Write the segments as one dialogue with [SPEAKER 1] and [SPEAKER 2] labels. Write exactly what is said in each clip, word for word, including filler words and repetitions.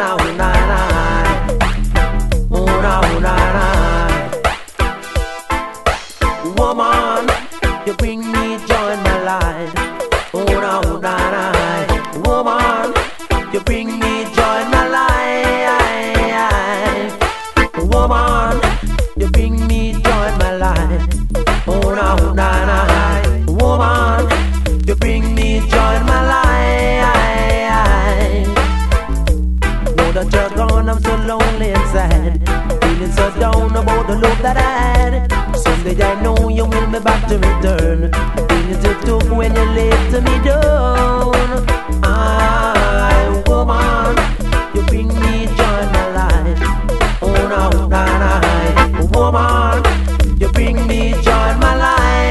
[SPEAKER 1] na, oh na na, oh na, oh na na. Woman, you bring me joy in my life. Oh na, oh na na. Woman, you bring me joy in my life. Woman, you bring me joy in my life. Oh na, oh na na. Woman, you bring me joy in my life. Know that you're gone, I'm so lonely and sad, feeling so down about the love that I had. Someday I know you will be back to return. The feelings you took when you laid to me down. I, woman, you bring me joy in my life. Oh no, na na. Woman, you bring me joy in my life.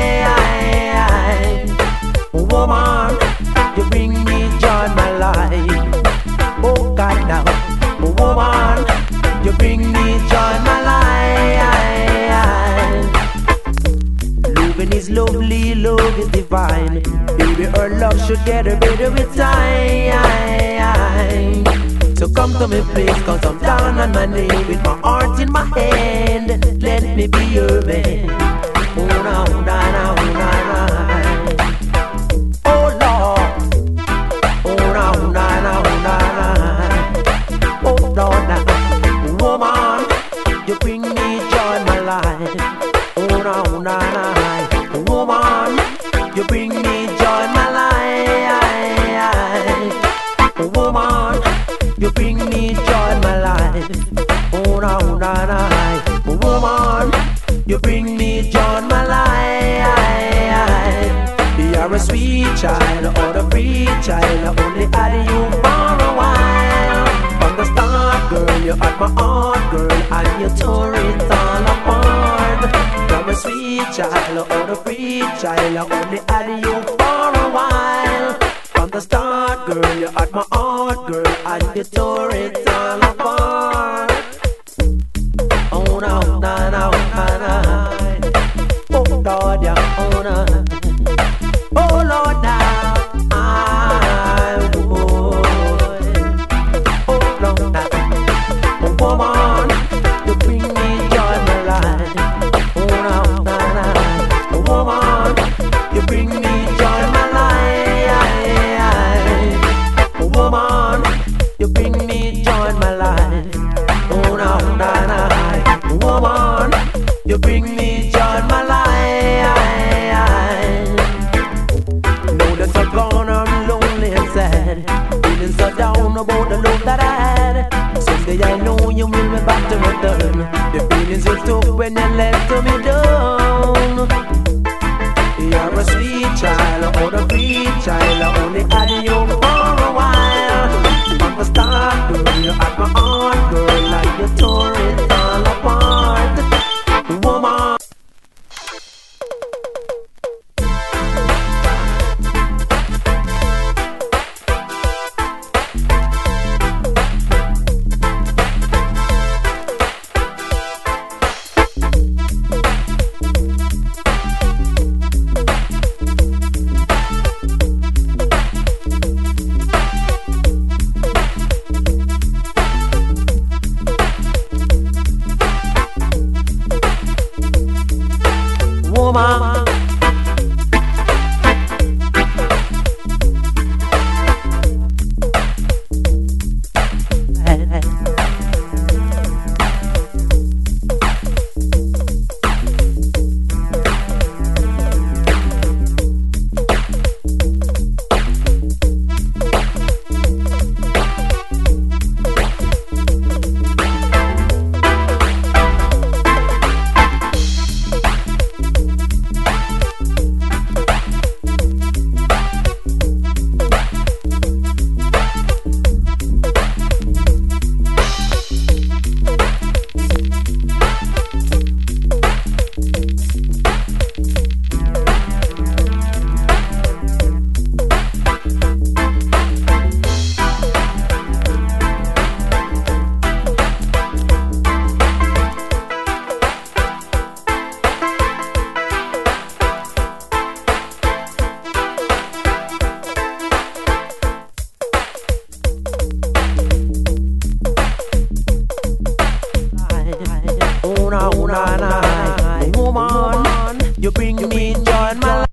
[SPEAKER 1] Woman, you bring me joy in my life. Oh God, now, woman, you bring me joy in my life. Loving is lovely, love is divine. Baby, our love should get a better with time. So come to me, please, cause I'm down on my knee with my heart in my hand. Let me be your man. Oh, na, oh, na, na, oh, na, na. Oh, Lord. Oh, na, oh, na, na, oh, na, na. Oh, Lord, na. Woman, you bring me joy in my life. Oh, na, oh, na, na. Woman, you bring me joy in my life. Woman, you bring me joy in my life. Oh na, oh na na. Woman, you bring me joy in my life. You're a sweet child or a free child. I only had you for a while. From the start, girl, you had my heart, girl, and you tore it all apart. You're a sweet child or a free child. I only had you for a while. From the start, girl, you had my heart, girl, and you tore it all apart. Oh no, no, no, no, no. Oh Lord, yeah, oh no. Oh Lord, now I would. Oh Lord, now, oh woman, you bring me joy in my life. Oh no, no, no. Oh woman, you bring me joy in my life. Woman, you bring me joy in my life. Oh no, no, no. Woman, you bring me joy in my life. Know that you're gone, I'm lonely and sad, feeling so down about the love that I had. Someday I know you will be back to return. The feelings you took when you left me down. You're a sweet child or a free child. I only had you for a while. From the start, girl, you had my heart, girl, like you tore it all apart. Woman. and I, woman, you bring me joy in my